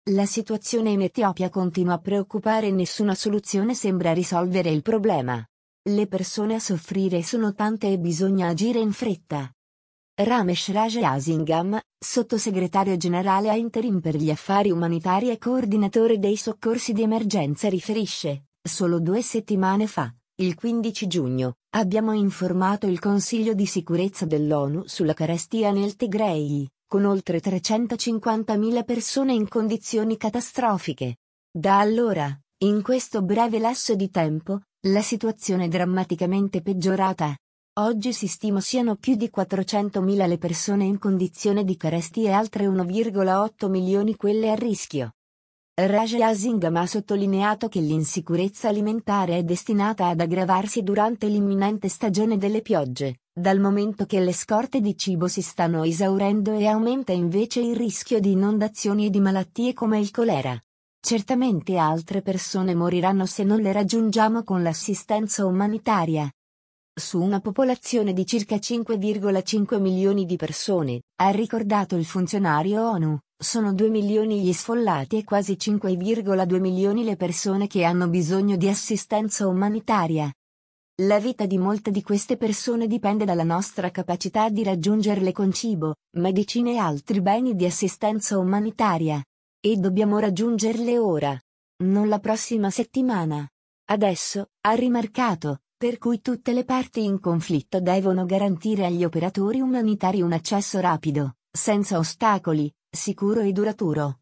La situazione in Etiopia continua a preoccupare e nessuna soluzione sembra risolvere il problema. Le persone a soffrire sono tante e bisogna agire in fretta. Ramesh Rajasingam, sottosegretario generale a interim per gli affari umanitari e coordinatore dei soccorsi di emergenza riferisce: solo 2 settimane fa, il 15 giugno, abbiamo informato il Consiglio di sicurezza dell'ONU sulla carestia nel Tigray, con oltre 350.000 persone in condizioni catastrofiche. Da allora, in questo breve lasso di tempo, la situazione è drammaticamente peggiorata. Oggi si stima siano più di 400.000 le persone in condizione di carestia e altre 1,8 milioni quelle a rischio. Rajasingam ha sottolineato che l'insicurezza alimentare è destinata ad aggravarsi durante l'imminente stagione delle piogge, dal momento che le scorte di cibo si stanno esaurendo e aumenta invece il rischio di inondazioni e di malattie come il colera. Certamente altre persone moriranno se non le raggiungiamo con l'assistenza umanitaria. Su una popolazione di circa 5,5 milioni di persone, ha ricordato il funzionario ONU, sono 2 milioni gli sfollati e quasi 5,2 milioni le persone che hanno bisogno di assistenza umanitaria. La vita di molte di queste persone dipende dalla nostra capacità di raggiungerle con cibo, medicine e altri beni di assistenza umanitaria. E dobbiamo raggiungerle ora. Non la prossima settimana. Adesso, ha rimarcato, per cui tutte le parti in conflitto devono garantire agli operatori umanitari un accesso rapido, senza ostacoli, sicuro e duraturo.